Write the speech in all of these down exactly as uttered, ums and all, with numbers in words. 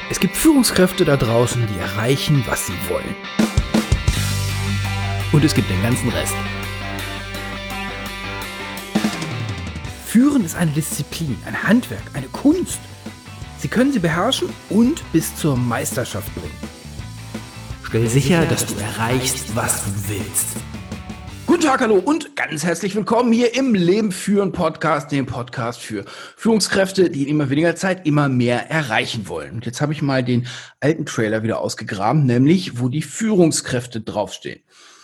Es gibt Führungskräfte da draußen, die erreichen, was sie wollen. Und es gibt den ganzen Rest. Führen ist eine Disziplin, ein Handwerk, eine Kunst. Sie können sie beherrschen und bis zur Meisterschaft bringen. Stell sicher, dass du erreichst, was du willst. Guten Tag, hallo und ganz herzlich willkommen hier im Leben führen Podcast, dem Podcast für Führungskräfte, die in immer weniger Zeit immer mehr erreichen wollen. Und jetzt habe ich mal den alten Trailer wieder ausgegraben, nämlich wo die Führungskräfte draufstehen.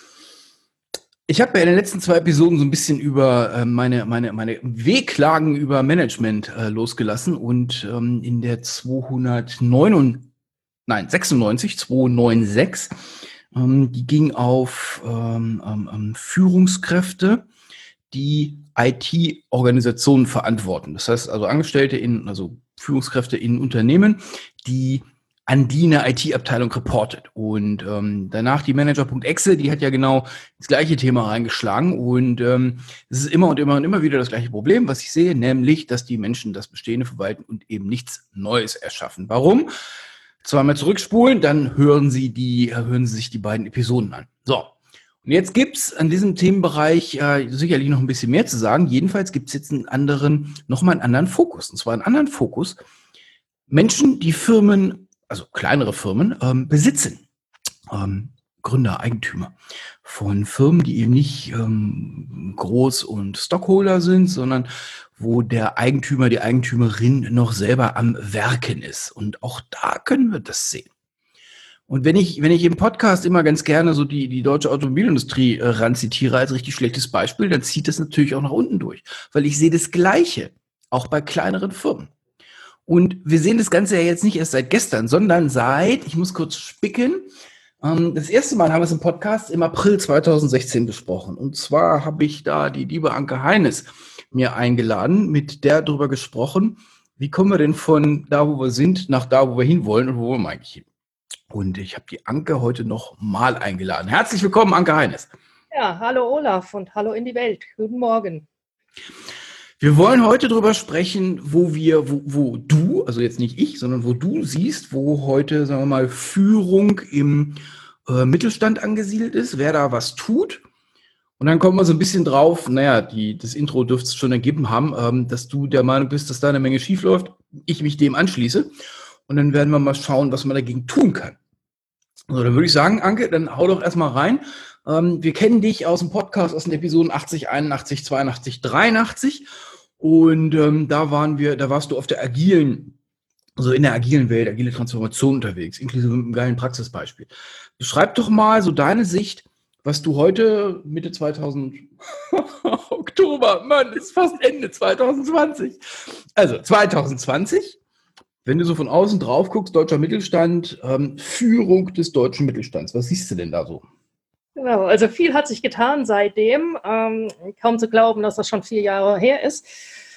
Ich habe ja in den letzten zwei Episoden so ein bisschen über äh, meine, meine, meine Wehklagen über Management äh, losgelassen und ähm, in der zweihundertneun, nein, sechsundneunzig, zweihundersechs, ähm, die ging auf ähm, ähm, Führungskräfte, die I T-Organisationen verantworten. Das heißt also Angestellte in, also Führungskräfte in Unternehmen, die an die eine I T-Abteilung reportet. Und ähm, danach die Manager.exe, die hat ja genau das gleiche Thema reingeschlagen. Und ähm, es ist immer und immer und immer wieder das gleiche Problem, was ich sehe, nämlich, dass die Menschen das Bestehende verwalten und eben nichts Neues erschaffen. Warum? Zweimal zurückspulen, dann hören Sie die, hören Sie sich die beiden Episoden an. So. Und jetzt gibt's an diesem Themenbereich äh, sicherlich noch ein bisschen mehr zu sagen. Jedenfalls gibt's jetzt einen anderen, nochmal einen anderen Fokus. Und zwar einen anderen Fokus. Menschen, die Firmen, also kleinere Firmen, ähm, besitzen. Ähm, Gründer, Eigentümer von Firmen, die eben nicht ähm, Groß- und Stockholder sind, sondern wo der Eigentümer, die Eigentümerin noch selber am Werken ist. Und auch da können wir das sehen. Und wenn ich, wenn ich im Podcast immer ganz gerne so die, die deutsche Automobilindustrie äh, ranzitiere als richtig schlechtes Beispiel, dann zieht das natürlich auch nach unten durch. Weil ich sehe das Gleiche, auch bei kleineren Firmen. Und wir sehen das Ganze ja jetzt nicht erst seit gestern, sondern seit, ich muss kurz spicken, ähm, das erste Mal haben wir es im Podcast im April zweitausendsechzehn besprochen. Und zwar habe ich da die liebe Anke Heines mir eingeladen, mit der darüber gesprochen, wie kommen wir denn von da, wo wir sind, nach da, wo wir hinwollen und wo wollen wir eigentlich hin. Und ich habe die Anke heute noch mal eingeladen. Herzlich willkommen, Anke Heines. Ja, hallo Olaf und hallo in die Welt. Guten Morgen. Wir wollen heute drüber sprechen, wo wir, wo, wo du, also jetzt nicht ich, sondern wo du siehst, wo heute, sagen wir mal, Führung im äh, Mittelstand angesiedelt ist, wer da was tut. Und dann kommen wir so ein bisschen drauf, naja, die, das Intro dürfte es schon ergeben haben, ähm, dass du der Meinung bist, dass da eine Menge schief läuft, ich mich dem anschließe. Und dann werden wir mal schauen, was man dagegen tun kann. Also dann würde ich sagen, Anke, dann hau doch erstmal rein. Ähm, wir kennen dich aus dem Podcast, aus den Episoden achtzig, einundachtzig, zweiundachtzig, dreiundachtzig. Und ähm, da waren wir, da warst du auf der agilen, also in der agilen Welt, agile Transformation unterwegs, inklusive mit einem geilen Praxisbeispiel. Beschreib doch mal so deine Sicht, was du heute Mitte zweitausend, Oktober, Mann, ist fast Ende zwanzig zwanzig. Also zwanzig zwanzig, wenn du so von außen drauf guckst, deutscher Mittelstand, ähm, Führung des deutschen Mittelstands, was siehst du denn da so? Genau, also viel hat sich getan seitdem. Ähm, kaum zu glauben, dass das schon vier Jahre her ist.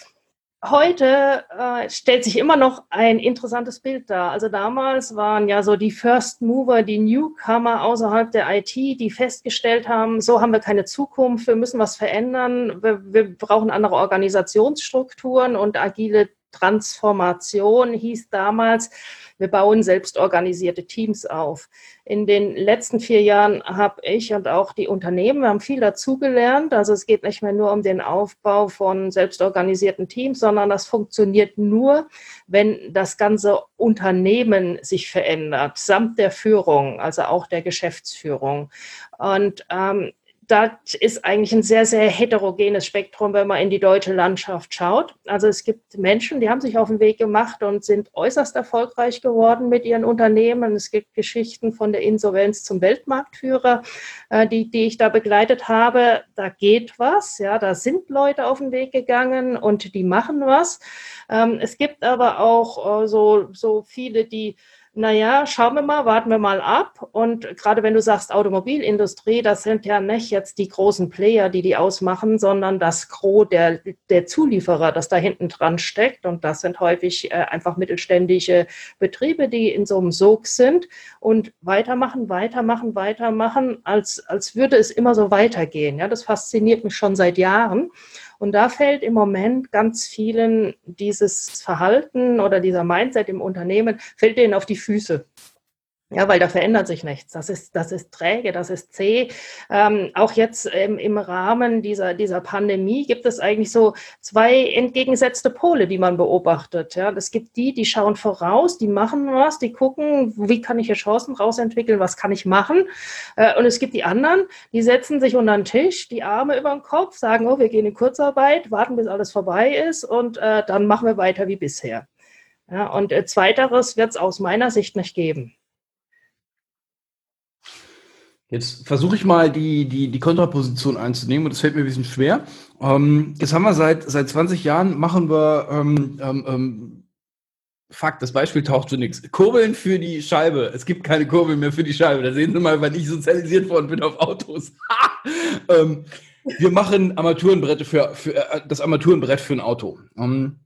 Heute äh, stellt sich immer noch ein interessantes Bild dar. Also damals waren ja so die First Mover, die Newcomer außerhalb der I T, die festgestellt haben, so haben wir keine Zukunft, wir müssen was verändern, wir, wir brauchen andere Organisationsstrukturen und agile Transformation hieß damals, wir bauen selbstorganisierte Teams auf. In den letzten vier Jahren habe ich und auch die Unternehmen, wir haben viel dazugelernt. Also es geht nicht mehr nur um den Aufbau von selbstorganisierten Teams, sondern das funktioniert nur, wenn das ganze Unternehmen sich verändert, samt der Führung, also auch der Geschäftsführung. Und ähm, das ist eigentlich ein sehr, sehr heterogenes Spektrum, wenn man in die deutsche Landschaft schaut. Also es gibt Menschen, die haben sich auf den Weg gemacht und sind äußerst erfolgreich geworden mit ihren Unternehmen. Es gibt Geschichten von der Insolvenz zum Weltmarktführer, die, die ich da begleitet habe. Da geht was, ja, da sind Leute auf den Weg gegangen und die machen was. Es gibt aber auch so, so viele, die naja, schauen wir mal, warten wir mal ab. Und gerade wenn du sagst Automobilindustrie, das sind ja nicht jetzt die großen Player, die die ausmachen, sondern das Gros der, der Zulieferer, das da hinten dran steckt. Und das sind häufig äh, einfach mittelständische Betriebe, die in so einem Sog sind und weitermachen, weitermachen, weitermachen, als, als würde es immer so weitergehen. Ja, das fasziniert mich schon seit Jahren. Und da fällt im Moment ganz vielen dieses Verhalten oder dieser Mindset im Unternehmen, fällt denen auf die Füße. Ja, weil da verändert sich nichts. Das ist, das ist träge, das ist zäh. Ähm, auch jetzt im, im Rahmen dieser, dieser Pandemie gibt es eigentlich so zwei entgegengesetzte Pole, die man beobachtet. Ja, es gibt die, die schauen voraus, die machen was, die gucken, wie kann ich hier Chancen rausentwickeln, was kann ich machen. Äh, und es gibt die anderen, die setzen sich unter den Tisch, die Arme über den Kopf, sagen, oh, wir gehen in Kurzarbeit, warten, bis alles vorbei ist und äh, dann machen wir weiter wie bisher. Ja, und äh, Zweiteres wird es aus meiner Sicht nicht geben. Jetzt versuche ich mal die, die, die Kontraposition einzunehmen und das fällt mir ein bisschen schwer. Ähm, jetzt haben wir seit, seit zwanzig Jahren machen wir, ähm, ähm, ähm, fuck, das Beispiel taucht für nichts. Kurbeln für die Scheibe. Es gibt keine Kurbeln mehr für die Scheibe. Da sehen Sie mal, wann ich sozialisiert worden bin auf Autos. ähm, wir machen Armaturenbrette für, für äh, das Armaturenbrett für ein Auto. Ähm,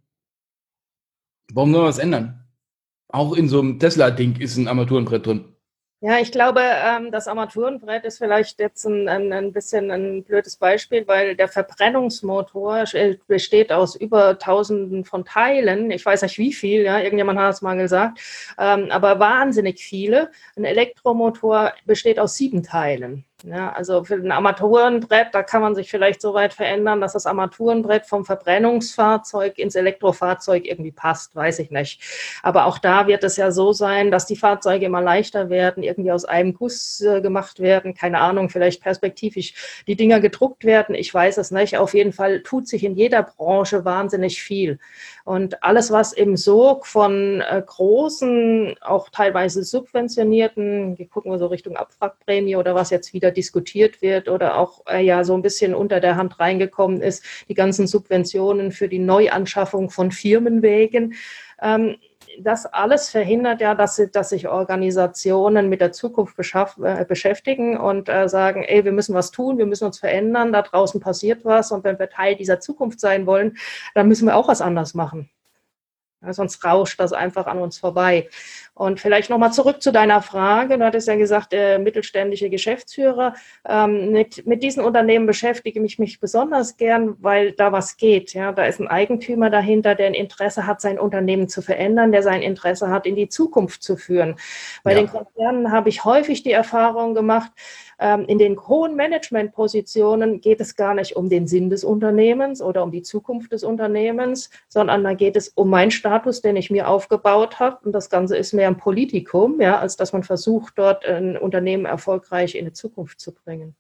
warum sollen wir das ändern? Auch in so einem Tesla-Ding ist ein Armaturenbrett drin. Ja, ich glaube, ähm, das Armaturenbrett ist vielleicht jetzt ein, ein, ein bisschen ein blödes Beispiel, weil der Verbrennungsmotor besteht aus über Tausenden von Teilen. Ich weiß nicht wie viel, ja, irgendjemand hat es mal gesagt, ähm, aber wahnsinnig viele. Ein Elektromotor besteht aus sieben Teilen. Ja, also für ein Armaturenbrett, da kann man sich vielleicht so weit verändern, dass das Armaturenbrett vom Verbrennungsfahrzeug ins Elektrofahrzeug irgendwie passt, weiß ich nicht. Aber auch da wird es ja so sein, dass die Fahrzeuge immer leichter werden, irgendwie aus einem Guss äh, gemacht werden, keine Ahnung, vielleicht perspektivisch die Dinger gedruckt werden, ich weiß es nicht. Auf jeden Fall tut sich in jeder Branche wahnsinnig viel. Und alles, was im Sog von äh, großen, auch teilweise subventionierten, hier gucken wir so Richtung Abwrackprämie oder was jetzt wieder diskutiert wird oder auch äh, ja so ein bisschen unter der Hand reingekommen ist, die ganzen Subventionen für die Neuanschaffung von Firmenwegen. Ähm, das alles verhindert ja, dass, dass sich Organisationen mit der Zukunft beschaff, äh, beschäftigen und äh, sagen, ey, wir müssen was tun, wir müssen uns verändern, da draußen passiert was und wenn wir Teil dieser Zukunft sein wollen, dann müssen wir auch was anders machen. Ja, sonst rauscht das einfach an uns vorbei. Und vielleicht nochmal zurück zu deiner Frage. Du hattest ja gesagt, äh, mittelständische Geschäftsführer. Ähm, mit, mit diesen Unternehmen beschäftige ich mich besonders gern, weil da was geht. Ja, da ist ein Eigentümer dahinter, der ein Interesse hat, sein Unternehmen zu verändern, der sein Interesse hat, in die Zukunft zu führen. Bei ja. den Konzernen habe ich häufig die Erfahrung gemacht, ähm, in den hohen Managementpositionen geht es gar nicht um den Sinn des Unternehmens oder um die Zukunft des Unternehmens, sondern da geht es um meinen Status, den ich mir aufgebaut habe. Und das Ganze ist mehr ein Politikum, ja, als dass man versucht, dort ein Unternehmen erfolgreich in die Zukunft zu bringen.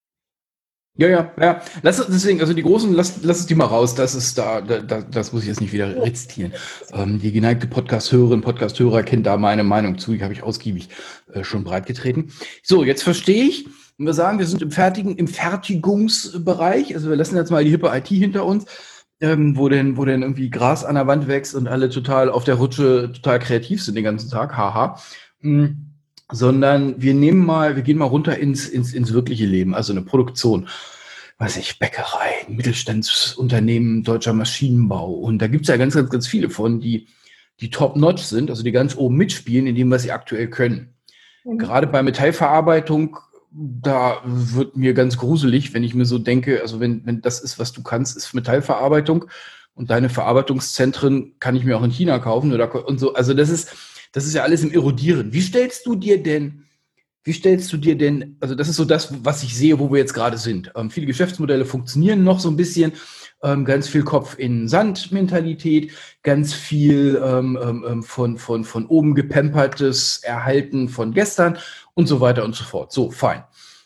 Ja, ja, ja. Lass deswegen, also die Großen, lass, lass es die mal raus. Das ist da, da, das muss ich jetzt nicht wieder rezitieren. Ähm, die geneigte Podcast-Hörerin, Podcast-Hörer kennt da meine Meinung zu. Die habe ich ausgiebig äh, schon breitgetreten. So, jetzt verstehe ich. Und wir sagen, wir sind im Fertigen, im Fertigungsbereich. Also wir lassen jetzt mal die hippe I T hinter uns, ähm, wo denn, wo denn irgendwie Gras an der Wand wächst und alle total auf der Rutsche total kreativ sind den ganzen Tag. Haha. Mhm. Sondern wir nehmen mal, wir gehen mal runter ins, ins, ins wirkliche Leben, also eine Produktion, weiß ich, Bäckerei, Mittelstandsunternehmen, deutscher Maschinenbau. Und da gibt's ja ganz, ganz, ganz viele von, die, die top-notch sind, also die ganz oben mitspielen in dem, was sie aktuell können. Mhm. Gerade bei Metallverarbeitung, da wird mir ganz gruselig, wenn ich mir so denke, also wenn, wenn das ist, was du kannst, ist Metallverarbeitung und deine Verarbeitungszentren kann ich mir auch in China kaufen oder und so. Also das ist, Das ist ja alles im Erodieren. Wie stellst du dir denn, wie stellst du dir denn, also das ist so das, was ich sehe, wo wir jetzt gerade sind. Ähm, viele Geschäftsmodelle funktionieren noch so ein bisschen, ähm, ganz viel Kopf in Sand-Mentalität, ganz viel ähm, ähm, von, von, von oben gepempertes Erhalten von gestern und so weiter und so fort. So, fein.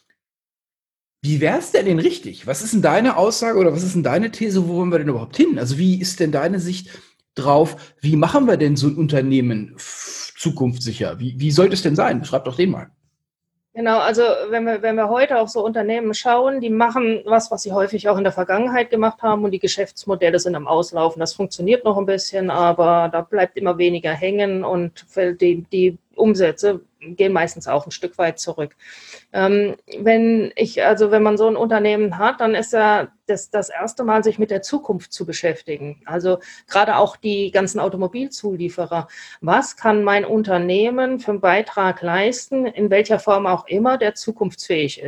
Wie wäre es denn denn richtig? Was ist denn deine Aussage oder was ist denn deine These, wo wollen wir denn überhaupt hin? Also wie ist denn deine Sicht drauf, wie machen wir denn so ein Unternehmen zukunftssicher? Wie, wie sollte es denn sein? Schreib doch den mal. Genau, also wenn wir, wenn wir heute auf so Unternehmen schauen, die machen was, was sie häufig auch in der Vergangenheit gemacht haben und die Geschäftsmodelle sind am Auslaufen. Das funktioniert noch ein bisschen, aber da bleibt immer weniger hängen und die, die Umsätze gehen meistens auch ein Stück weit zurück. Ähm, wenn ich, also wenn man so ein Unternehmen hat, dann ist ja das, das erste Mal, sich mit der Zukunft zu beschäftigen. Also gerade auch die ganzen Automobilzulieferer. Was kann mein Unternehmen für einen Beitrag leisten, in welcher Form auch immer, der zukunftsfähig ist?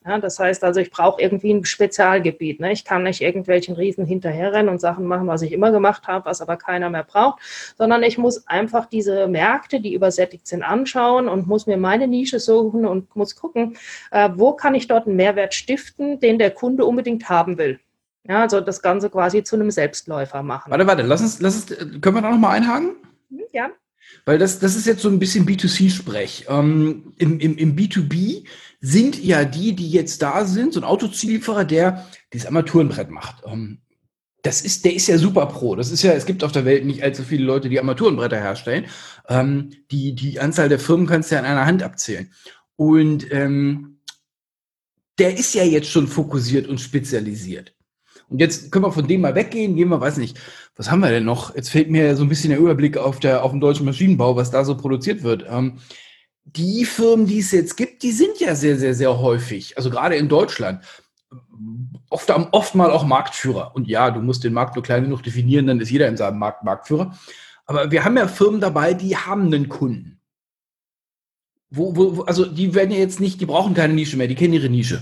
Ja, das heißt also, ich brauche irgendwie ein Spezialgebiet. Ne? Ich kann nicht irgendwelchen Riesen hinterherrennen und Sachen machen, was ich immer gemacht habe, was aber keiner mehr braucht, sondern ich muss einfach diese Märkte, die übersättigt sind, anschauen und muss mir meine Nische suchen und muss gucken, äh, wo kann ich dort einen Mehrwert stiften, den der Kunde unbedingt haben will. Ja, also das Ganze quasi zu einem Selbstläufer machen. Warte, warte, lass uns, lass uns, können wir da noch mal einhaken? Ja. Weil das, das ist jetzt so ein bisschen B zwei C-Sprech. Ähm, im, im, Im B zwei B sind ja die, die jetzt da sind, so ein Autozulieferer, der dieses Armaturenbrett macht. Ähm, das ist, der ist ja super pro. Das ist ja, es gibt auf der Welt nicht allzu viele Leute, die Armaturenbretter herstellen. Ähm, die, die Anzahl der Firmen kannst du ja an einer Hand abzählen. Und ähm, der ist ja jetzt schon fokussiert und spezialisiert. Und jetzt können wir von dem mal weggehen, gehen wir, weiß nicht, was haben wir denn noch? Jetzt fehlt mir so ein bisschen der Überblick auf der, auf dem deutschen Maschinenbau, was da so produziert wird. Ähm, die Firmen, die es jetzt gibt, die sind ja sehr, sehr, sehr häufig, also gerade in Deutschland, oft, oft mal auch Marktführer. Und ja, du musst den Markt nur klein genug definieren, dann ist jeder in seinem Markt Marktführer. Aber wir haben ja Firmen dabei, die haben einen Kunden. Wo, wo, also die werden ja jetzt nicht, die brauchen keine Nische mehr, die kennen ihre Nische.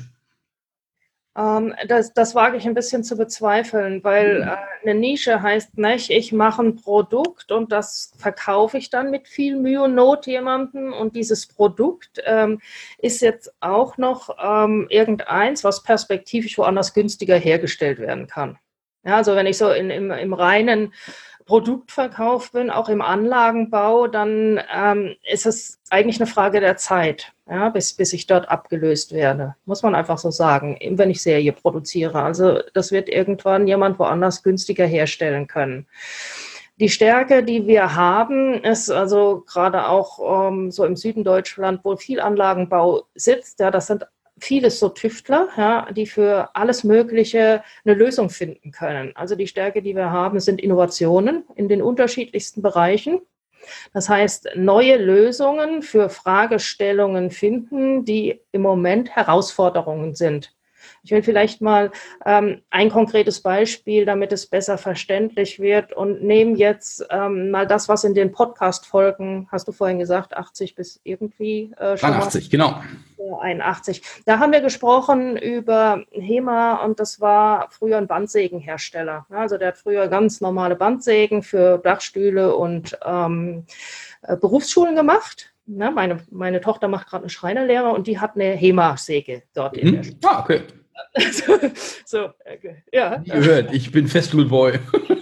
Das, das wage ich ein bisschen zu bezweifeln, weil äh, eine Nische heißt nicht, ich mache ein Produkt und das verkaufe ich dann mit viel Mühe und Not jemandem und dieses Produkt ähm, ist jetzt auch noch ähm, irgendeins, was perspektivisch woanders günstiger hergestellt werden kann. Ja, also wenn ich so in, im, im reinen Produktverkauf bin, auch im Anlagenbau, dann ähm, ist es eigentlich eine Frage der Zeit, ja, bis, bis ich dort abgelöst werde. Muss man einfach so sagen, wenn ich Serie produziere. Also das wird irgendwann jemand woanders günstiger herstellen können. Die Stärke, die wir haben, ist also gerade auch ähm, so im Süden Deutschland, wo viel Anlagenbau sitzt, ja, das sind vieles so Tüftler, ja, die für alles Mögliche eine Lösung finden können. Also die Stärke, die wir haben, sind Innovationen in den unterschiedlichsten Bereichen. Das heißt, neue Lösungen für Fragestellungen finden, die im Moment Herausforderungen sind. Ich will vielleicht mal ähm, ein konkretes Beispiel, damit es besser verständlich wird und nehme jetzt ähm, mal das, was in den Podcast-Folgen, hast du vorhin gesagt, achtzig bis irgendwie äh, schon einundachtzig, genau. einundachtzig. Da haben wir gesprochen über HEMA und das war früher ein Bandsägenhersteller. Also der hat früher ganz normale Bandsägen für Dachstühle und ähm, Berufsschulen gemacht. Na, meine, meine Tochter macht gerade eine Schreinerlehre und die hat eine HEMA-Säge dort. Mhm. In der ah, okay. so, so, okay. Ja. Wie gehört, ich bin Festool-Boy.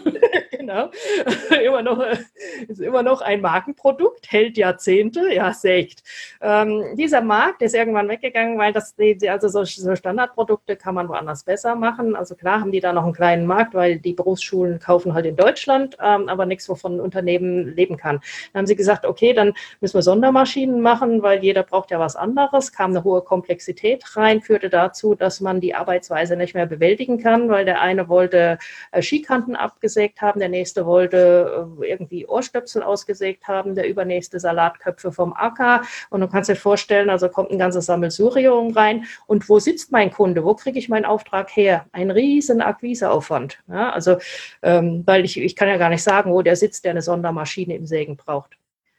Genau. immer noch, ist immer noch ein Markenprodukt, hält Jahrzehnte, ja, sägt. Ähm, dieser Markt ist irgendwann weggegangen, weil das, also so, so Standardprodukte kann man woanders besser machen. Also klar haben die da noch einen kleinen Markt, weil die Berufsschulen kaufen halt in Deutschland, ähm, aber nichts, wovon ein Unternehmen leben kann. Dann haben sie gesagt, okay, dann müssen wir Sondermaschinen machen, weil jeder braucht ja was anderes. Kam eine hohe Komplexität rein, führte dazu, dass man die Arbeitsweise nicht mehr bewältigen kann, weil der eine wollte äh, Skikanten abgesägt haben, der nächste wollte äh, irgendwie Ohrstöpsel ausgesägt haben, der übernächste Salatköpfe vom Acker. Und du kannst dir vorstellen, also kommt ein ganzes Sammelsurium rein. Und wo sitzt mein Kunde? Wo kriege ich meinen Auftrag her? Ein riesen Akquiseaufwand. Ja, also, ähm, weil ich, ich kann ja gar nicht sagen, wo der sitzt, der eine Sondermaschine im Sägen braucht.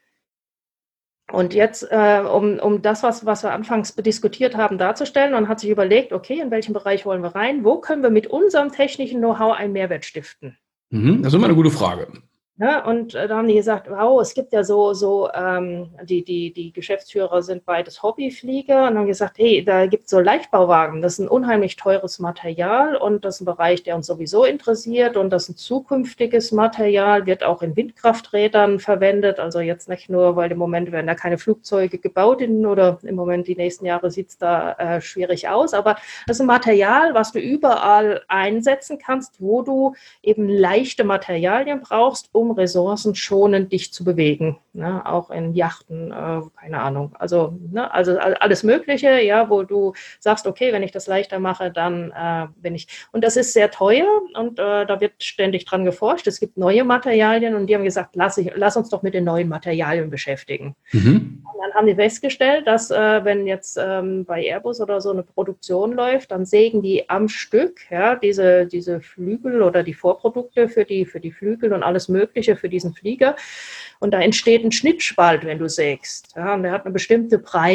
Und jetzt, äh, um, um das, was, was wir anfangs diskutiert haben, darzustellen, man hat sich überlegt, okay, in welchen Bereich wollen wir rein? Wo können wir mit unserem technischen Know-how einen Mehrwert stiften? Mhm, das ist immer eine gute Frage. Ja, und äh, da haben die gesagt, wow, es gibt ja so, so ähm, die, die, die Geschäftsführer sind beides Hobbyflieger und haben gesagt, hey, da gibt es so Leichtbauwagen, das ist ein unheimlich teures Material und das ist ein Bereich, der uns sowieso interessiert und das ist ein zukünftiges Material, wird auch in Windkrafträdern verwendet, also jetzt nicht nur, weil im Moment werden da keine Flugzeuge gebaut in, oder im Moment die nächsten Jahre sieht es da äh, schwierig aus, aber das ist ein Material, was du überall einsetzen kannst, wo du eben leichte Materialien brauchst, um ressourcenschonend dich zu bewegen, ne? Auch in Yachten, äh, keine Ahnung, also, ne? Also alles Mögliche, ja, wo du sagst, okay, wenn ich das leichter mache, dann äh, bin ich, und das ist sehr teuer und äh, da wird ständig dran geforscht, es gibt neue Materialien und die haben gesagt, lass, ich, lass uns doch mit den neuen Materialien beschäftigen. Mhm. Und dann haben die festgestellt, dass äh, wenn jetzt ähm, bei Airbus oder so eine Produktion läuft, dann sägen die am Stück, ja, diese, diese Flügel oder die Vorprodukte für die, für die Flügel und alles Mögliche für diesen Flieger. Und da entsteht ein Schnittspalt, wenn du sägst. Ja, und der hat eine bestimmte Breite.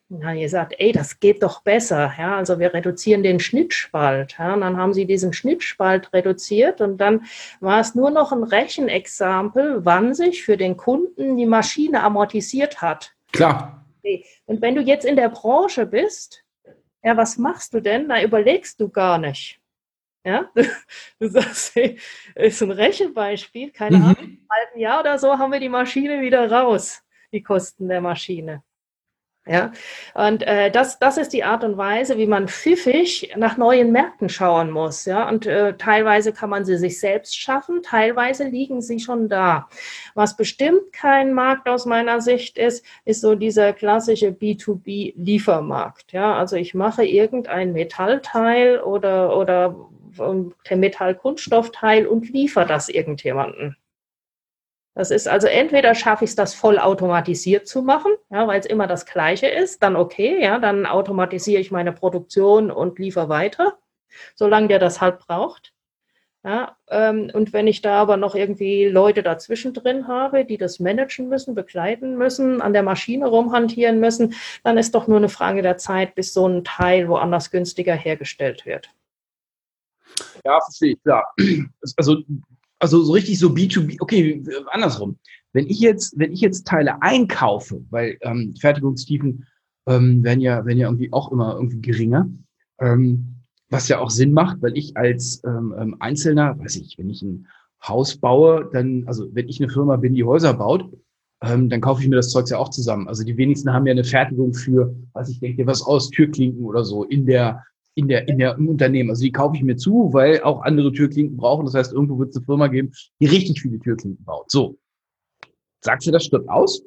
Dann haben die gesagt, ey, das geht doch besser. Ja, also wir reduzieren den Schnittspalt. Ja, und dann haben sie diesen Schnittspalt reduziert und dann war es nur noch ein Rechenexempel, wann sich für den Kunden die Maschine amortisiert hat. Klar. Und wenn du jetzt in der Branche bist, ja, was machst du denn? Da überlegst du gar nicht. Ja, du, du sagst, hey, ist ein Rechenbeispiel, keine Mhm. Ahnung, im halben Jahr oder so haben wir die Maschine wieder raus, die Kosten der Maschine. Ja, und äh, das, das ist die Art und Weise, wie man pfiffig nach neuen Märkten schauen muss. Ja, und äh, teilweise kann man sie sich selbst schaffen, teilweise liegen sie schon da. Was bestimmt kein Markt aus meiner Sicht ist, ist so dieser klassische B zwei B-Liefermarkt. Ja, also ich mache irgendein Metallteil oder, oder ein Metall-Kunststoffteil und liefere das irgendjemandem. Das ist also entweder schaffe ich es, das voll automatisiert zu machen, ja, weil es immer das Gleiche ist, dann okay, ja, dann automatisiere ich meine Produktion und liefere weiter, solange der das halt braucht. Ja, ähm, und wenn ich da aber noch irgendwie Leute dazwischen drin habe, die das managen müssen, begleiten müssen, an der Maschine rumhantieren müssen, dann ist doch nur eine Frage der Zeit, bis so ein Teil woanders günstiger hergestellt wird. Ja, verstehe ich, klar. Also, also so richtig so B zwei B, okay, andersrum. Wenn ich jetzt, wenn ich jetzt Teile einkaufe, weil ähm, Fertigungstiefen ähm, werden ja, werden ja irgendwie auch immer irgendwie geringer, ähm, was ja auch Sinn macht, weil ich als ähm, Einzelner, weiß ich, wenn ich ein Haus baue, dann, also wenn ich eine Firma bin, die Häuser baut, ähm, dann kaufe ich mir das Zeugs ja auch zusammen. Also die wenigsten haben ja eine Fertigung für, was ich denke, was aus Türklinken oder so in der in der, in der, im Unternehmen. Also die kaufe ich mir zu, weil auch andere Türklinken brauchen. Das heißt, irgendwo wird es eine Firma geben, die richtig viele Türklinken baut. So. Sagst du, das stirbt aus?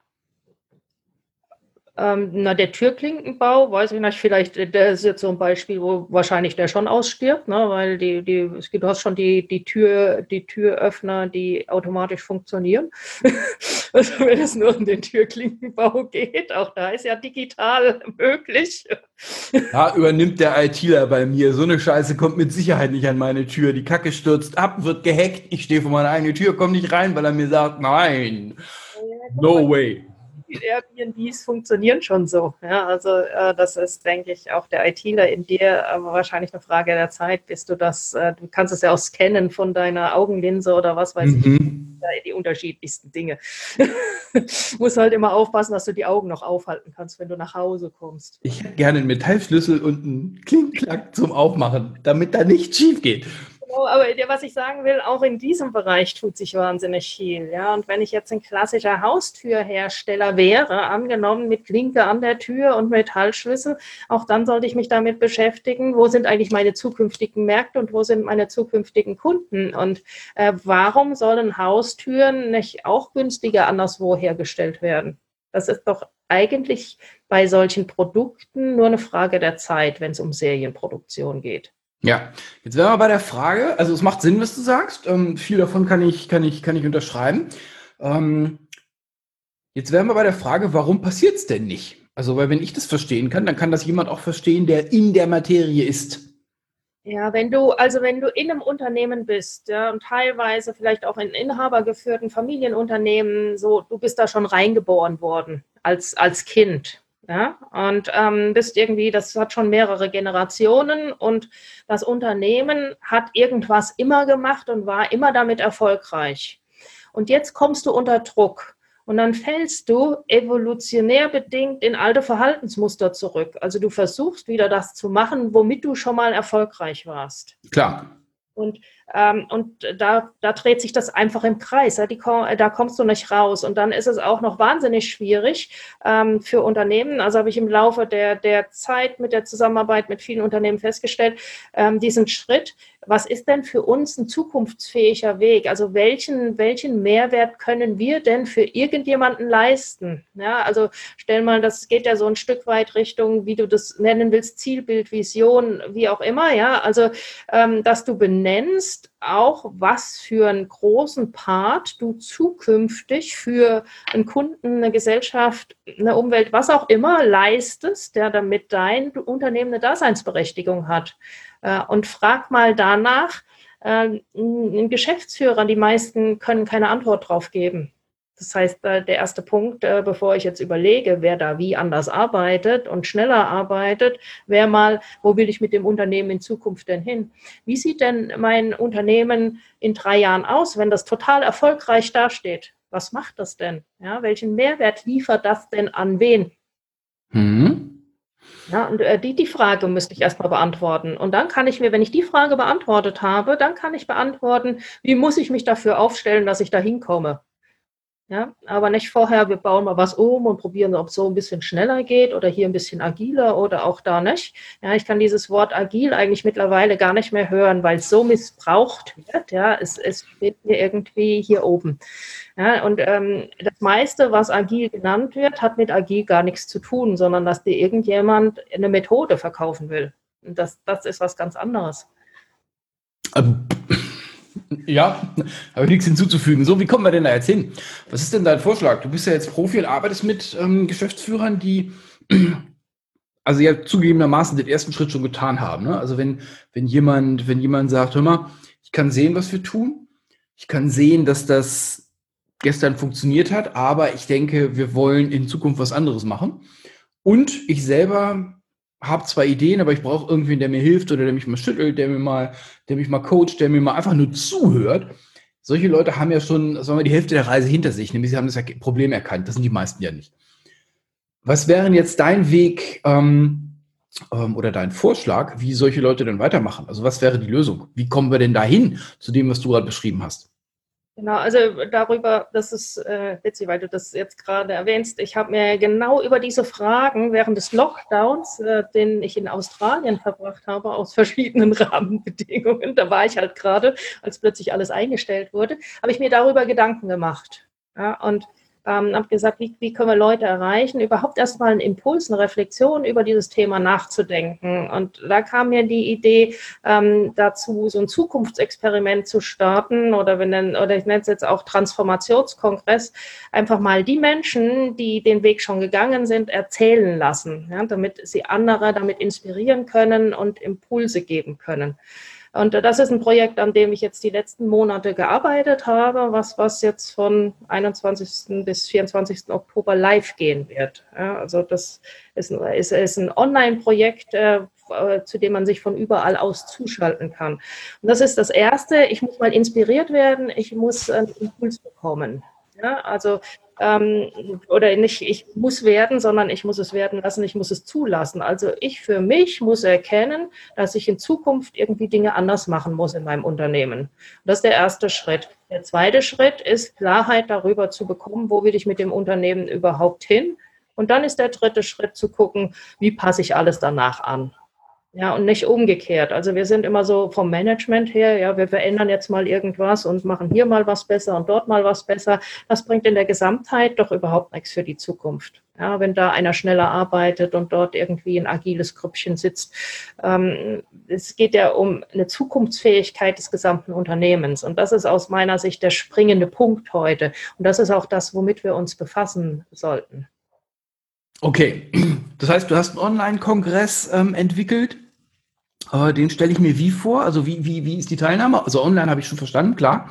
Ähm, na, der Türklinkenbau, weiß ich nicht, vielleicht, der ist jetzt so ein Beispiel, wo wahrscheinlich der schon ausstirbt, ne, weil die, die, es gibt, du hast schon die, die Tür, die Türöffner, die automatisch funktionieren. Also wenn es nur um den Türklinkenbau geht, auch da ist ja digital möglich. Da übernimmt der ITler bei mir. So eine Scheiße kommt mit Sicherheit nicht an meine Tür. Die Kacke stürzt ab, wird gehackt. Ich stehe vor meiner eigenen Tür, komme nicht rein, weil er mir sagt, nein, no way. Die Airbnbs funktionieren schon so. Ja, also äh, das ist, denke ich, auch der ITler in dir, aber wahrscheinlich eine Frage der Zeit, bis du das, äh, du kannst es ja auch scannen von deiner Augenlinse oder was weiß Mhm. ich, die unterschiedlichsten Dinge. Musst halt immer aufpassen, dass du die Augen noch aufhalten kannst, wenn du nach Hause kommst. Ich hätte gerne einen Metallschlüssel und einen Klick-Klack zum Aufmachen, damit da nichts schief geht. Genau, aber was ich sagen will, auch in diesem Bereich tut sich wahnsinnig viel. Ja? Und wenn ich jetzt ein klassischer Haustürhersteller wäre, angenommen mit Klinke an der Tür und Metallschlüssel, auch dann sollte ich mich damit beschäftigen, wo sind eigentlich meine zukünftigen Märkte und wo sind meine zukünftigen Kunden und äh, warum sollen Haustüren nicht auch günstiger anderswo hergestellt werden? Das ist doch eigentlich bei solchen Produkten nur eine Frage der Zeit, wenn es um Serienproduktion geht. Ja, jetzt wären wir bei der Frage, also es macht Sinn, was du sagst, ähm, viel davon kann ich, kann ich, kann ich unterschreiben. Ähm, jetzt wären wir bei der Frage, warum passiert es denn nicht? Also, weil wenn ich das verstehen kann, dann kann das jemand auch verstehen, der in der Materie ist. Ja, wenn du, also wenn du in einem Unternehmen bist, ja, und teilweise vielleicht auch in inhabergeführten Familienunternehmen, so, du bist da schon reingeboren worden als, als Kind. Ja, und ähm, bist irgendwie, das hat schon mehrere Generationen und das Unternehmen hat irgendwas immer gemacht und war immer damit erfolgreich. Und jetzt kommst du unter Druck und dann fällst du evolutionär bedingt in alte Verhaltensmuster zurück. Also du versuchst wieder das zu machen, womit du schon mal erfolgreich warst. Klar. Und, ähm, und da, da dreht sich das einfach im Kreis. Ja, die, da kommst du nicht raus. Und dann ist es auch noch wahnsinnig schwierig ähm, für Unternehmen. Also habe ich im Laufe der, der Zeit mit der Zusammenarbeit mit vielen Unternehmen festgestellt, ähm, diesen Schritt, was ist denn für uns ein zukunftsfähiger Weg? Also welchen, welchen Mehrwert können wir denn für irgendjemanden leisten? Ja, also stell mal, das geht ja so ein Stück weit Richtung, wie du das nennen willst, Zielbild, Vision, wie auch immer. Ja, also ähm, dass du benennst auch, was für einen großen Part du zukünftig für einen Kunden, eine Gesellschaft, eine Umwelt, was auch immer leistest, ja, damit dein Unternehmen eine Daseinsberechtigung hat. Und frag mal danach, ein Geschäftsführer, die meisten können keine Antwort drauf geben. Das heißt, der erste Punkt, bevor ich jetzt überlege, wer da wie anders arbeitet und schneller arbeitet, wäre mal, wo will ich mit dem Unternehmen in Zukunft denn hin? Wie sieht denn mein Unternehmen in drei Jahren aus, wenn das total erfolgreich dasteht? Was macht das denn? Ja, welchen Mehrwert liefert das denn an wen? Mhm. Ja, und äh, die, die Frage müsste ich erstmal beantworten. Und dann kann ich mir, wenn ich die Frage beantwortet habe, dann kann ich beantworten, wie muss ich mich dafür aufstellen, dass ich da hinkomme. Ja, aber nicht vorher, wir bauen mal was um und probieren, ob es so ein bisschen schneller geht oder hier ein bisschen agiler oder auch da nicht. Ja, ich kann dieses Wort agil eigentlich mittlerweile gar nicht mehr hören, weil es so missbraucht wird. Ja, es, es steht mir irgendwie hier oben. Ja, und ähm, das meiste, was agil genannt wird, hat mit agil gar nichts zu tun, sondern dass dir irgendjemand eine Methode verkaufen will. Und das, das ist was ganz anderes. Ähm. Ja, habe ich nichts hinzuzufügen. So, wie kommen wir denn da jetzt hin? Was ist denn dein Vorschlag? Du bist ja jetzt Profi und arbeitest mit ähm, Geschäftsführern, die also ja zugegebenermaßen den ersten Schritt schon getan haben. Ne? Also wenn, wenn jemand, wenn jemand sagt, hör mal, ich kann sehen, was wir tun, ich kann sehen, dass das gestern funktioniert hat, aber ich denke, wir wollen in Zukunft was anderes machen. Und ich selber habe zwar Ideen, aber ich brauche irgendwen, der mir hilft oder der mich mal schüttelt, der mir mal, der mich mal coacht, der mir mal einfach nur zuhört. Solche Leute haben ja schon, sagen wir, die Hälfte der Reise hinter sich, nämlich sie haben das Problem erkannt. Das sind die meisten ja nicht. Was wäre jetzt dein Weg ähm, ähm, oder dein Vorschlag, wie solche Leute dann weitermachen? Also was wäre die Lösung? Wie kommen wir denn dahin zu dem, was du gerade beschrieben hast? Genau, also darüber, das ist äh, witzig, weil du das jetzt gerade erwähnst. Ich habe mir genau über diese Fragen während des Lockdowns, äh, den ich in Australien verbracht habe, aus verschiedenen Rahmenbedingungen, da war ich halt gerade, als plötzlich alles eingestellt wurde, habe ich mir darüber Gedanken gemacht. Ja, und ähm, habe gesagt, wie, wie können wir Leute erreichen, überhaupt erstmal einen Impuls, eine Reflexion über dieses Thema nachzudenken. Und da kam mir die Idee ähm, dazu, so ein Zukunftsexperiment zu starten oder, wir nennen, oder ich nenne es jetzt auch Transformationskongress, einfach mal die Menschen, die den Weg schon gegangen sind, erzählen lassen, ja, damit sie andere damit inspirieren können und Impulse geben können. Und das ist ein Projekt, an dem ich jetzt die letzten Monate gearbeitet habe, was, was jetzt von einundzwanzigsten bis vierundzwanzigsten Oktober live gehen wird. Ja, also das ist, ist, ist ein Online-Projekt, äh, zu dem man sich von überall aus zuschalten kann. Und das ist das Erste. Ich muss mal inspiriert werden, ich muss einen Impuls bekommen. Ja, also ähm, oder nicht, ich muss werden, sondern ich muss es werden lassen, ich muss es zulassen. Also ich für mich muss erkennen, dass ich in Zukunft irgendwie Dinge anders machen muss in meinem Unternehmen. Und das ist der erste Schritt. Der zweite Schritt ist, Klarheit darüber zu bekommen, wo will ich mit dem Unternehmen überhaupt hin. Und dann ist der dritte Schritt zu gucken, wie passe ich alles danach an. Ja, und nicht umgekehrt. Also wir sind immer so vom Management her, ja, wir verändern jetzt mal irgendwas und machen hier mal was besser und dort mal was besser. Das bringt in der Gesamtheit doch überhaupt nichts für die Zukunft. Ja, wenn da einer schneller arbeitet und dort irgendwie ein agiles Grüppchen sitzt. Ähm, es geht ja um eine Zukunftsfähigkeit des gesamten Unternehmens. Und das ist aus meiner Sicht der springende Punkt heute. Und das ist auch das, womit wir uns befassen sollten. Okay, das heißt, du hast einen Online-Kongress ähm, entwickelt. Äh, den stelle ich mir wie vor? Also wie, wie, wie ist die Teilnahme? Also online habe ich schon verstanden, klar.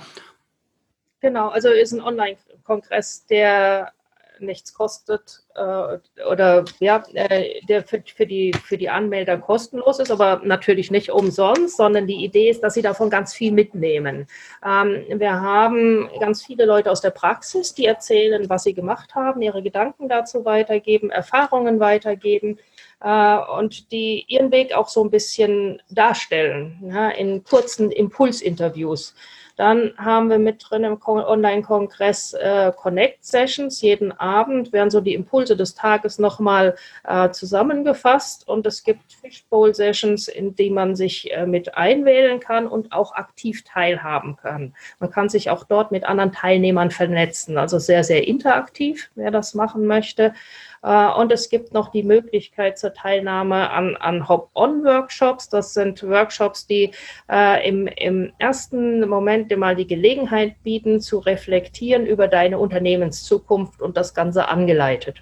Genau, also ist ein Online-Kongress, der nichts kostet äh, oder ja, äh, der für, für, die, für die Anmelder kostenlos ist, aber natürlich nicht umsonst, sondern die Idee ist, dass sie davon ganz viel mitnehmen. Ähm, wir haben ganz viele Leute aus der Praxis, die erzählen, was sie gemacht haben, ihre Gedanken dazu weitergeben, Erfahrungen weitergeben äh, und die ihren Weg auch so ein bisschen darstellen, ja, in kurzen Impulsinterviews. Dann haben wir mit drin im Online-Kongress äh, Connect-Sessions. Jeden Abend werden so die Impulse des Tages nochmal äh, zusammengefasst. Und es gibt Fishbowl-Sessions, in die man sich äh, mit einwählen kann und auch aktiv teilhaben kann. Man kann sich auch dort mit anderen Teilnehmern vernetzen. Also sehr, sehr interaktiv, wer das machen möchte. Und es gibt noch die Möglichkeit zur Teilnahme an, an Hop-on-Workshops. Das sind Workshops, die äh, im, im ersten Moment dir mal die Gelegenheit bieten, zu reflektieren über deine Unternehmenszukunft und das Ganze angeleitet.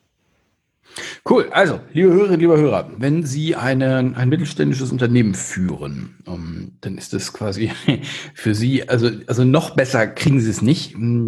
Cool. Also, liebe Hörerinnen, lieber Hörer, wenn Sie eine, ein mittelständisches Unternehmen führen, um, dann ist das quasi für Sie, also, also noch besser kriegen Sie es nicht.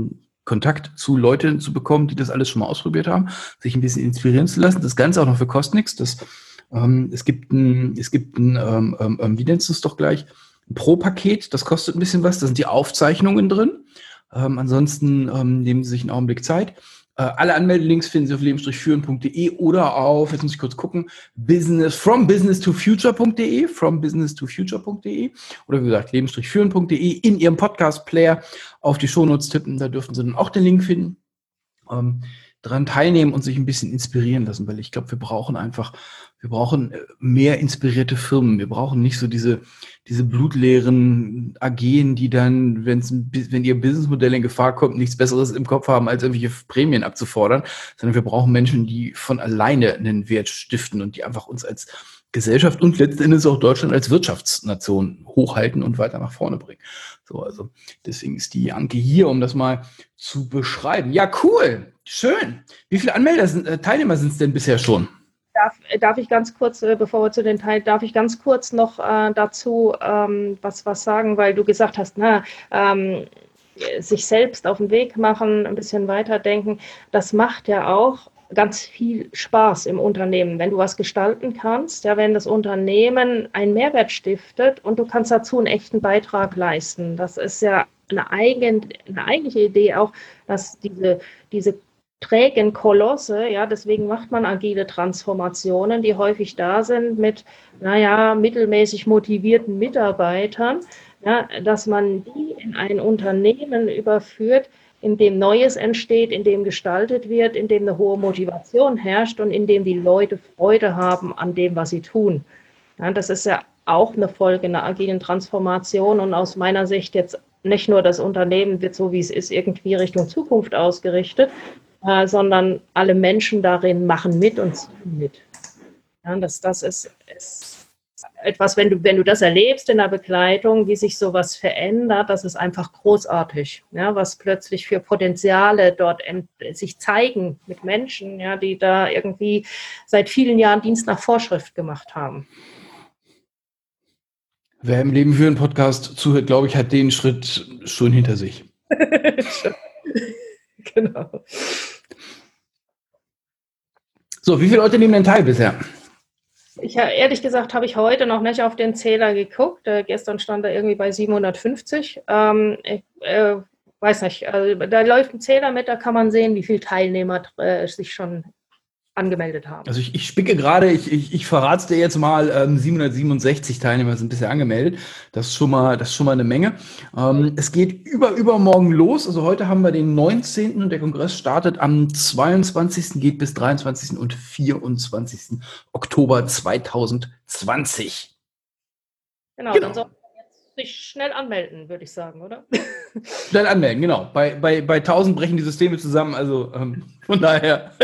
Kontakt zu Leuten zu bekommen, die das alles schon mal ausprobiert haben, sich ein bisschen inspirieren zu lassen. Das Ganze auch noch für kostet nichts. Das, ähm, es gibt ein, es gibt ein, ähm, ähm, wie nennst du es doch gleich, ein Pro-Paket, das kostet ein bisschen was, da sind die Aufzeichnungen drin. Ähm, ansonsten ähm, nehmen Sie sich einen Augenblick Zeit. Äh, alle Anmeldelinks finden Sie auf leben führen punkt de oder auf, jetzt muss ich kurz gucken, business, from business to future punkt de, from business to future punkt de oder wie gesagt, leben führen punkt de in Ihrem Podcast-Player auf die Shownotes tippen, da dürfen Sie dann auch den Link finden. Ähm, dran teilnehmen und sich ein bisschen inspirieren lassen, weil ich glaube, wir brauchen einfach, wir brauchen mehr inspirierte Firmen. Wir brauchen nicht so diese, diese blutleeren A G'en, die dann, wenn's, wenn ihr Businessmodell in Gefahr kommt, nichts Besseres im Kopf haben, als irgendwelche Prämien abzufordern, sondern wir brauchen Menschen, die von alleine einen Wert stiften und die einfach uns als Gesellschaft und letzten Endes auch Deutschland als Wirtschaftsnation hochhalten und weiter nach vorne bringen. So, also deswegen ist die Anke hier, um das mal zu beschreiben. Ja, cool, schön. Wie viele Anmelder sind, äh, Teilnehmer sind es denn bisher schon? Darf, darf ich ganz kurz, äh, bevor wir zu den Teilen, darf ich ganz kurz noch äh, dazu ähm, was, was sagen, weil du gesagt hast, na, ähm, sich selbst auf den Weg machen, ein bisschen weiterdenken, das macht ja auch ganz viel Spaß im Unternehmen, wenn du was gestalten kannst, ja, wenn das Unternehmen einen Mehrwert stiftet und du kannst dazu einen echten Beitrag leisten. Das ist ja eine, eigen, eine eigentliche Idee auch, dass diese, diese trägen Kolosse, ja, deswegen macht man agile Transformationen, die häufig da sind mit, naja, mittelmäßig motivierten Mitarbeitern, ja, dass man die in ein Unternehmen überführt, in dem Neues entsteht, in dem gestaltet wird, in dem eine hohe Motivation herrscht und in dem die Leute Freude haben an dem, was sie tun. Ja, das ist ja auch eine Folge einer agilen Transformation und aus meiner Sicht jetzt nicht nur das Unternehmen wird so, wie es ist, irgendwie Richtung Zukunft ausgerichtet, äh, sondern alle Menschen darin machen mit und ziehen mit. Ja, das, das ist, ist etwas, wenn du, wenn du das erlebst in der Begleitung, wie sich sowas verändert, das ist einfach großartig, ja, was plötzlich für Potenziale dort ent, sich zeigen mit Menschen, ja, die da irgendwie seit vielen Jahren Dienst nach Vorschrift gemacht haben. Wer im Leben führen Podcast zuhört, glaube ich, hat den Schritt schon hinter sich. Genau. So, wie viele Leute nehmen denn teil bisher? Ich, ehrlich gesagt, habe ich heute noch nicht auf den Zähler geguckt. Äh, gestern stand er irgendwie bei siebenhundertfünfzig. Ähm, ich äh, weiß nicht, also, da läuft ein Zähler mit, da kann man sehen, wie viele Teilnehmer äh, sich schon angemeldet haben. Also ich, ich spicke gerade, ich, ich, ich verrate es dir jetzt mal, ähm, siebenhundertsiebenundsechzig Teilnehmer sind bisher angemeldet. Das ist schon mal, das ist schon mal eine Menge. Ähm, es geht über, übermorgen los. Also heute haben wir den neunzehnten und der Kongress startet am zweiundzwanzigsten geht bis dreiundzwanzigsten und vierundzwanzigsten Oktober zweitausendzwanzig. Genau, genau. Dann soll man jetzt sich schnell anmelden, würde ich sagen, oder? Schnell anmelden, genau. Bei, bei, bei tausend brechen die Systeme zusammen, also ähm, von daher.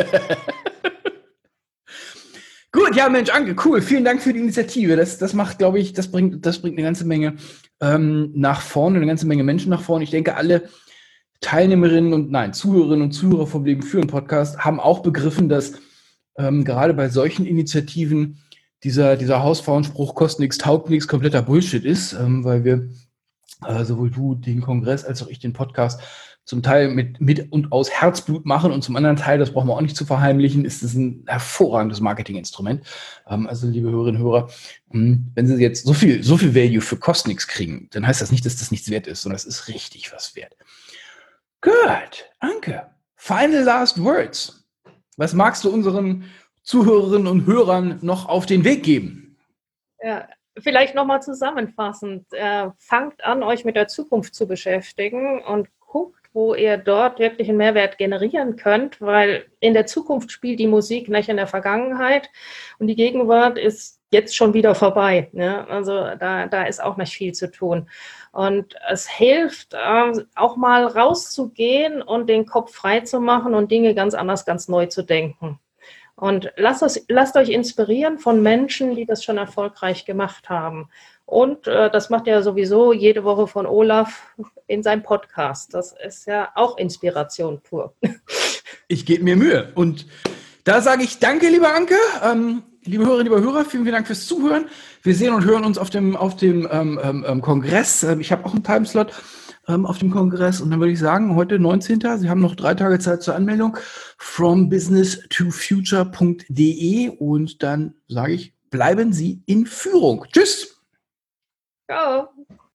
Gut, ja, Mensch, Anke, cool. Vielen Dank für die Initiative. Das, das macht, glaube ich, das bringt, das bringt eine ganze Menge ähm, nach vorne, eine ganze Menge Menschen nach vorne. Ich denke, alle Teilnehmerinnen und, nein, Zuhörerinnen und Zuhörer vom Leben führen Podcast haben auch begriffen, dass ähm, gerade bei solchen Initiativen dieser, dieser Hausfrauenspruch kostet nichts, taugt nichts, kompletter Bullshit ist, ähm, weil wir äh, sowohl du den Kongress als auch ich den Podcast zum Teil mit, mit und aus Herzblut machen und zum anderen Teil, das brauchen wir auch nicht zu verheimlichen, ist es ein hervorragendes Marketinginstrument. Ähm, also, liebe Hörerinnen und Hörer, wenn Sie jetzt so viel, so viel Value für kostet nichts kriegen, dann heißt das nicht, dass das nichts wert ist, sondern es ist richtig was wert. Gut, Anke. Final last words. Was magst du unseren Zuhörerinnen und Hörern noch auf den Weg geben? Ja. Vielleicht nochmal zusammenfassend, äh, fangt an, euch mit der Zukunft zu beschäftigen und guckt, wo ihr dort wirklich einen Mehrwert generieren könnt, weil in der Zukunft spielt die Musik nicht in der Vergangenheit und die Gegenwart ist jetzt schon wieder vorbei. Ne? Also da, da ist auch nicht viel zu tun. Und es hilft, äh, auch mal rauszugehen und den Kopf frei zu machen und Dinge ganz anders, ganz neu zu denken. Und lasst, es, lasst euch inspirieren von Menschen, die das schon erfolgreich gemacht haben. Und äh, das macht ja sowieso jede Woche von Olaf in seinem Podcast. Das ist ja auch Inspiration pur. Ich gebe mir Mühe. Und da sage ich danke, liebe Anke. Ähm, liebe Hörerinnen, liebe Hörer, vielen, vielen Dank fürs Zuhören. Wir sehen und hören uns auf dem, auf dem ähm, ähm, Kongress. Ich habe auch einen Timeslot. ähm, auf dem Kongress. Und dann würde ich sagen, heute neunzehnten Sie haben noch drei Tage Zeit zur Anmeldung. from business to future punkt de und dann sage ich, bleiben Sie in Führung. Tschüss! Ciao!